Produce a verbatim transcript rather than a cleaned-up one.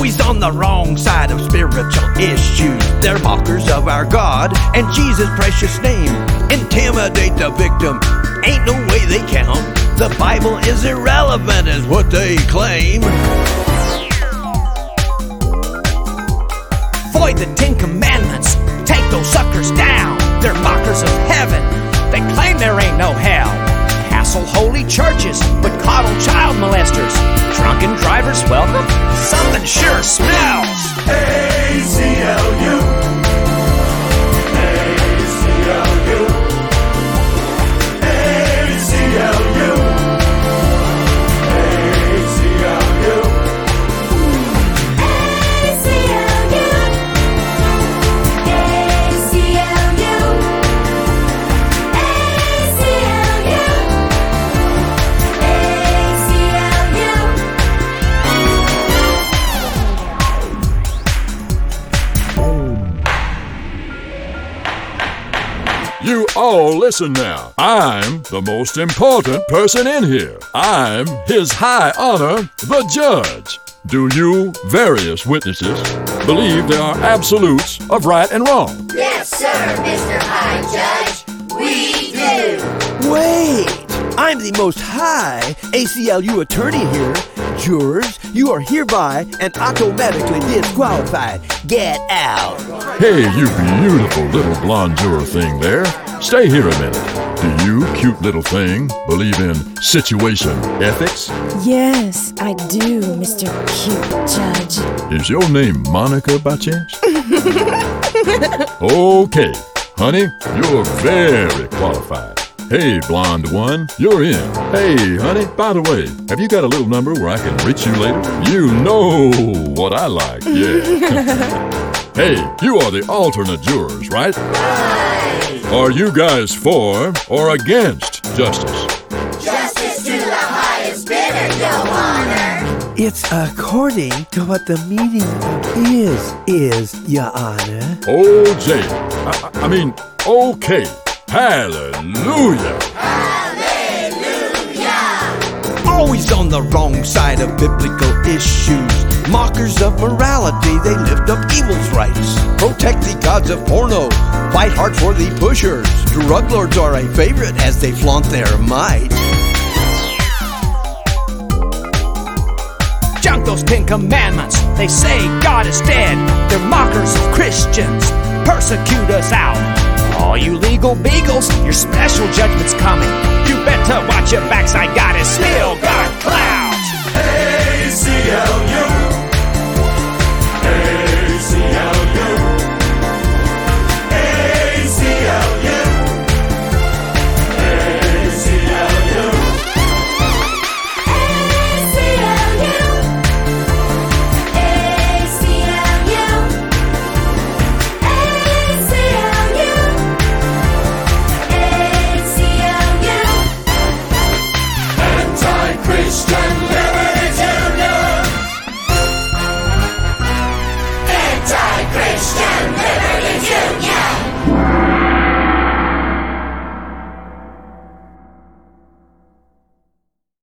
Always on the wrong side of spiritual issues. They're mockers of our God and Jesus' precious name. Intimidate the victim, ain't no way they count. The Bible is irrelevant is what they claim. Void the Ten Commandments, take those suckers down. They're mockers of heaven, they claim there ain't no hell. Hassle holy churches, but coddle child molesters. Drunken drivers welcome? Something sure smells. A C L U, A C L U, A C L U, A C L U, A C L U, A C L U, A C L U, A C L U. You all listen now. I'm the most important person in here. I'm His High Honor, the Judge. Do you, various witnesses, believe there are absolutes of right and wrong? Yes, sir, Mister High Judge. We do. Wait, I'm the most high A C L U attorney here. Jurors, you are hereby and automatically disqualified. Get out. Hey, you beautiful little blonde juror thing there. Stay here a minute. Do you, cute little thing, believe in situation ethics? Yes, I do, Mister Cute Judge. Is your name Monica by chance? Okay, honey, you're very qualified. Hey, blonde one, you're in. Hey, honey, by the way, have you got a little number where I can reach you later? You know what I like, yeah. Hey, you are the alternate jurors, right? Right. Are you guys for or against justice? Justice to the highest bidder, Your Honor. It's according to what the meaning of is, is, Your Honor. O J, I, I mean, okay. Hallelujah! Hallelujah. Always on the wrong side of biblical issues. Mockers of morality, they lift up evil's rights. Protect the gods of porno, fight hard for the pushers. Drug lords are a favorite as they flaunt their might. Junk those Ten Commandments, they say God is dead. They're mockers of Christians, persecute us out. All you legal beagles, your special judgment's coming. You better watch your backside, God is still got clout. A C L U.